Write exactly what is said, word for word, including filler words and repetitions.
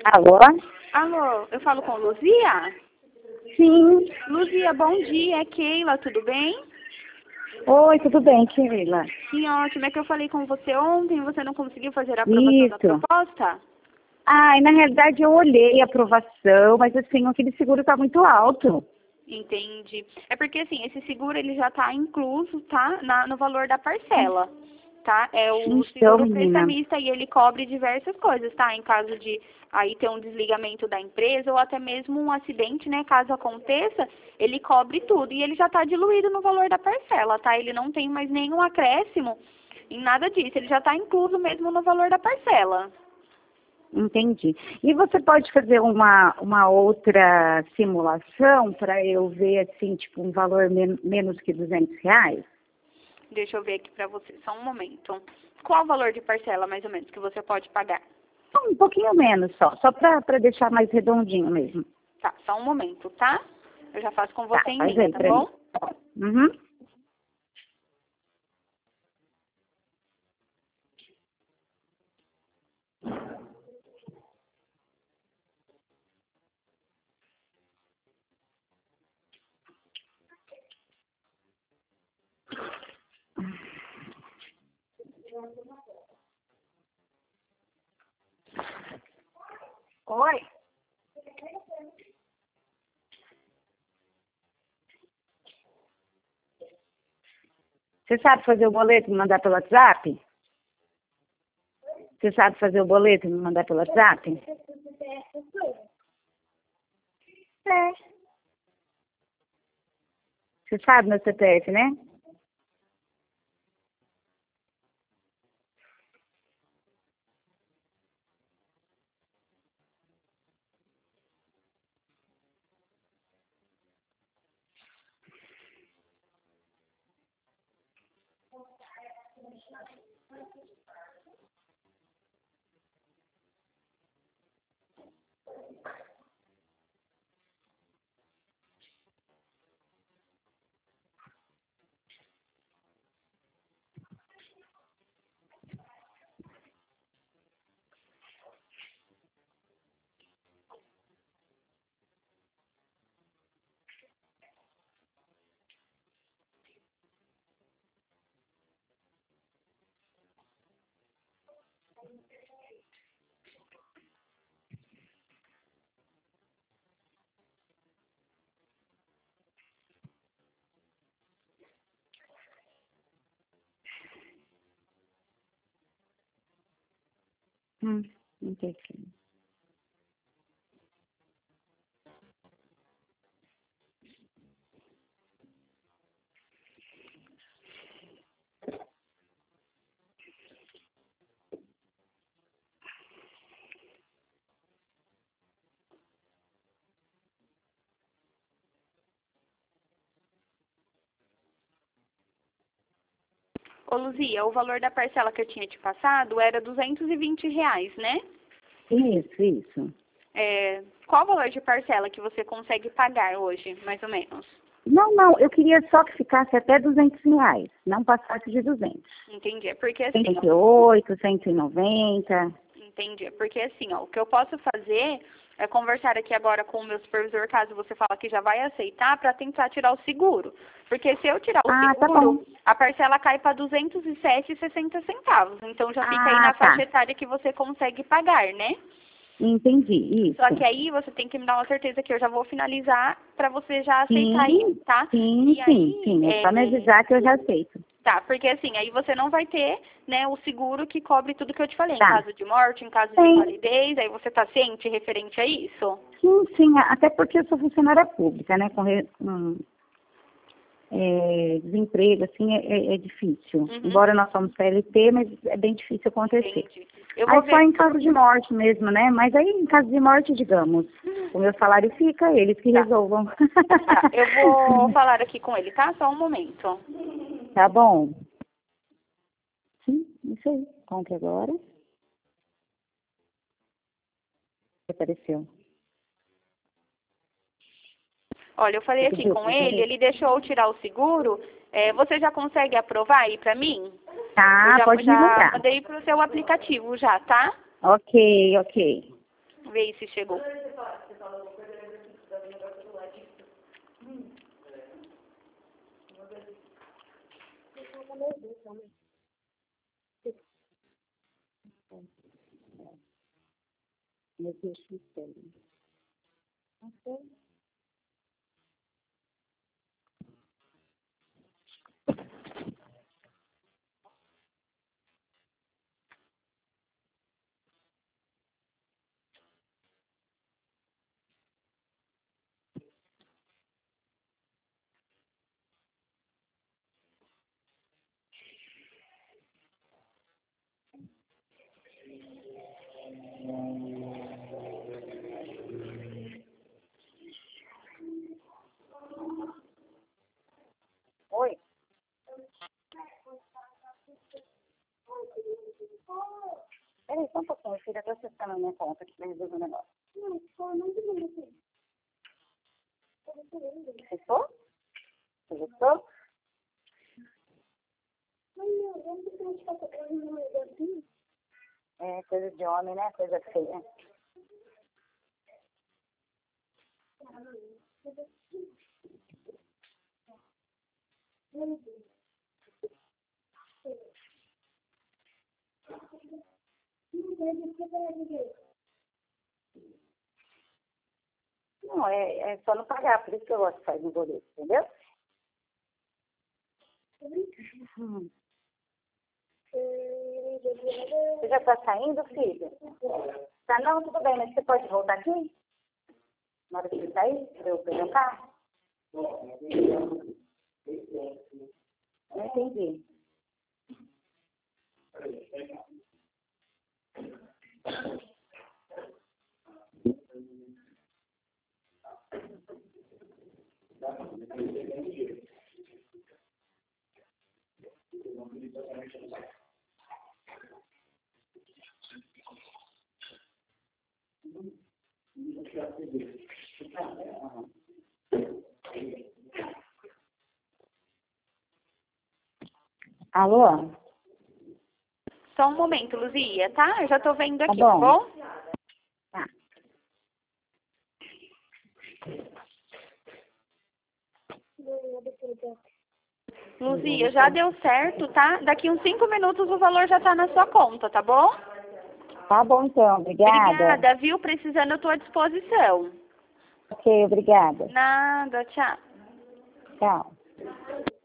Alô? Alô, eu falo com Luzia? Sim. Luzia, bom dia, é Keila, tudo bem? Oi, tudo bem, Keila? Sim, ótimo. É que eu falei com você ontem e você não conseguiu fazer a aprovação da Isso. proposta? Ai, na realidade eu olhei a aprovação, mas assim, aquele seguro tá muito alto. Entendi. É porque assim, esse seguro ele já está incluso, tá? Na, no valor da parcela, tá? É o Então, seguro menina. prestamista e ele cobre diversas coisas, tá? Em caso de aí ter um desligamento da empresa ou até mesmo um acidente, né? Caso aconteça, ele cobre tudo e ele já está diluído no valor da parcela, tá? Ele não tem mais nenhum acréscimo em nada disso, ele já está incluso mesmo no valor da parcela. Entendi. E você pode fazer uma, uma outra simulação para eu ver, assim, tipo, um valor men menos que duzentos reais? Deixa eu ver aqui para você, só um momento. Qual o valor de parcela, mais ou menos, que você pode pagar? Um pouquinho menos só, só para deixar mais redondinho mesmo. Tá, só um momento, tá? Eu já faço com Tá, você em faz linha, aí tá para mim. bom? Uhum. Oi? Você sabe fazer o boleto e me mandar pelo WhatsApp? Você sabe fazer o boleto e me mandar pelo WhatsApp? É. Você sabe meu C P F, né? Hum, entendi. Ô, Luzia, o valor da parcela que eu tinha te passado era duzentos e vinte reais, né? Isso, isso. É, qual o valor de parcela que você consegue pagar hoje, mais ou menos? Não, não, eu queria só que ficasse até duzentos reais, não passasse de duzentos. Entendi. É porque assim, cento ó, e oito, cento e noventa. entendi. É porque assim, ó, o que eu posso fazer é conversar aqui agora com o meu supervisor, caso você fala que já vai aceitar, para tentar tirar o seguro. Porque se eu tirar o Ah, tá seguro, bom. a parcela cai para duzentos e sete e sessenta centavos. Então já fica aí Ah, na faixa tá. etária que você consegue pagar, né? Entendi, Só que isso. aí você tem que me dar uma certeza que eu já vou finalizar para você já aceitar Sim, isso, tá? sim, E sim, aí, sim. É só me é, avisar que eu já aceito. tá, porque assim, aí você não vai ter, né, o seguro que cobre tudo que eu te falei, em Tá. caso de morte, em caso de Tem. invalidez, aí você tá ciente referente a isso? Sim, sim, até porque eu sou funcionária pública, né? Com, re- com é, desemprego, assim, é, é- é difícil. Uhum, Embora nós somos C L T, mas é bem difícil acontecer. entendi. Eu vou Aí só ver. em caso de morte mesmo, né? Mas aí em caso de morte, digamos, o meu salário fica, eles que Tá, resolvam. tá. Eu vou falar aqui com ele, tá? Só um momento. Tá bom? Sim, isso aí. Compre agora. Apareceu. Olha, eu falei Você aqui pediu com para ele, entender? ele deixou eu tirar o seguro. É, você já consegue aprovar aí pra mim? Eu Tá, já, pode me já mandar. mandei pro seu aplicativo já, tá? Ok, ok. Vê aí se chegou. Meu Deus do céu. Oi? Peraí, só um pouquinho, filha. Estou acessando a minha conta aqui para resolver o negócio. Não, só não de mim, assim. Acessou? Você gostou? É coisa de homem, né? Coisa feia. Não, é, é só não pagar, por isso que eu gosto de fazer no boleto, entendeu? Hum. Você já está saindo, filha? Tá, não, tudo bem, mas você pode voltar aqui? Na hora que você sair, para eu pegar o carro? Não entendi. Alô? Só um momento, Luzia, tá? Eu já tô vendo aqui, Tá tá bom. bom? Tá. Luzia, já deu certo, tá? Daqui uns cinco minutos o valor já tá na sua conta, tá bom? Tá bom, então. Obrigada. Obrigada, viu? Precisando, eu tô à disposição. Ok, obrigada. Nada, tchau. Tchau.